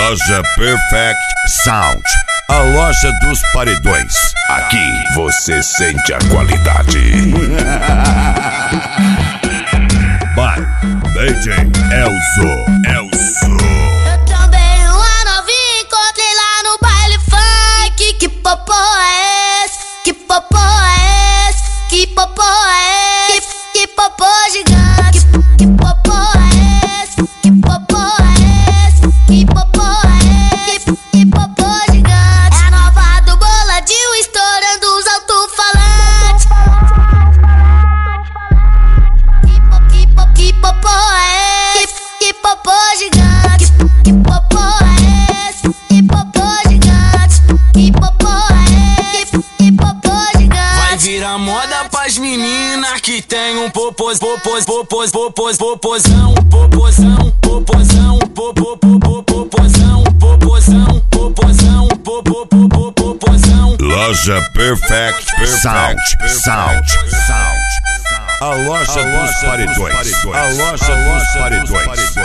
Loja Perfect Sound, a loja dos paredões. Aqui você sente a qualidade. By DJ Elzo. Eu também uma novinha encontrei lá no baile funk. Que popô é esse? Que popô é esse? Que popô é esse? Que popô gigante? Que popô é esse? Que popô é esse? Que popô é esse? Que popô gigante? É a nova do boladinho estourando os alto-falantes. Que popô é esse? Que popô gigante? Que popô é esse? Que popô gigante? Que popô é esse? Que popô gigante? Vai virar moda pras meninas que tem um popozão, popozão, popozão, popozão, popozão. Loja Perfect Sound. A loja dos paredões. A loja dos paredões.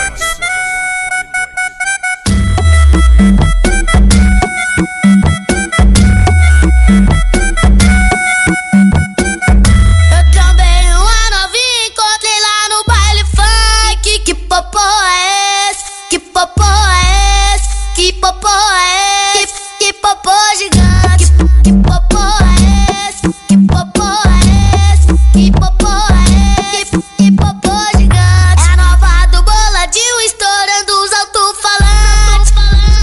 Eu também uma novinha encontrei lá no baile funk. Que popô é esse? Que popô é esse? Que popô é esse? Que popô gigante? Que popô é esse? Que popô é esse? Que popô é esse? Que popô gigante? É a nova do boladinho estourando os alto-falantes.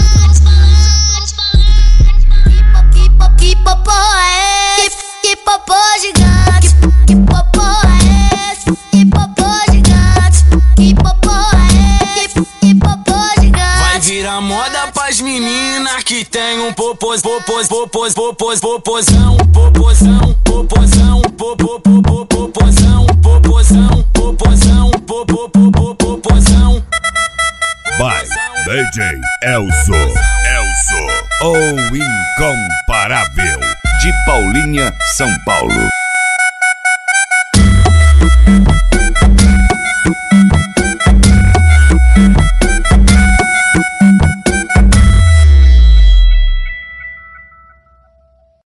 Que popô é esse? Que popô gigante? Que popô é esse? Que popô gigante? Que popô é esse? Que popô gigante? Vai virar moda pras meninas que tem um popozão, popozão, popozão, popozão, popozão. By DJ Elzo. O incomparável. De Paulinha, São Paulo.